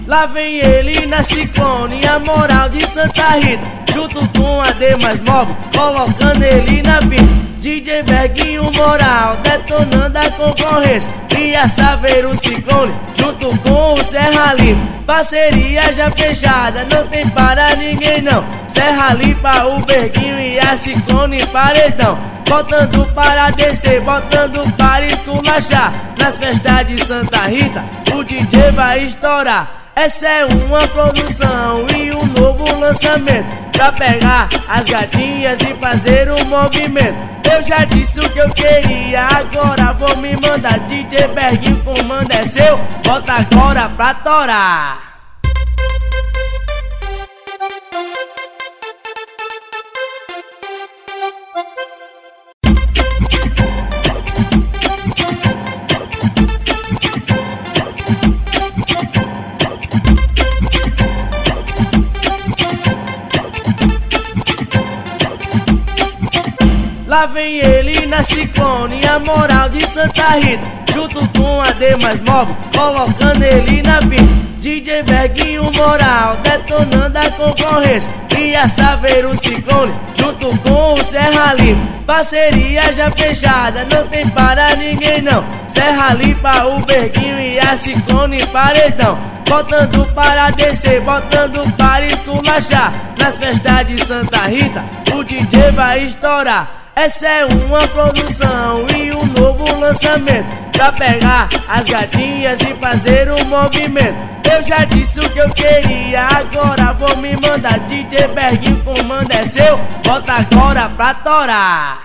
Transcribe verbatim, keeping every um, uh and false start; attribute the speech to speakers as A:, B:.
A: Lá vem ele na Ciclone, a moral de Santa Rita, junto com a D mais móvel, colocando ele na pista. D J Berguinho moral, detonando a concorrência. E a Saveiro Ciclone, junto com o Serra Limpa, parceria já fechada, não tem para ninguém não. Serra Limpa, o Berguinho e a Ciclone paredão, botando para descer, botando para esculachar. Nas festas de Santa Rita, o D J vai estourar. Essa é uma produção e um novo lançamento, pra pegar as gatinhas e fazer um movimento. Eu já disse o que eu queria, agora vou me mandar. D J Berguinho, comando é seu, bota agora pra torar. Lá vem ele na Ciclone, a moral de Santa Rita, junto com a D mais móvel, colocando ele na pista. D J Berguinho moral, detonando a concorrência. E a Saveiro Ciclone, junto com o Serra Limpa, parceria já fechada, não tem para ninguém não. Serra Limpa, o Berguinho e a Ciclone paredão, botando para descer, botando para esculachar. Nas festas de Santa Rita, o D J vai estourar. Essa é uma produção e um novo lançamento, pra pegar as gatinhas e fazer um movimento. Eu já disse o que eu queria, agora vou me mandar. D J Berguinho, comando é seu, bota agora pra torar.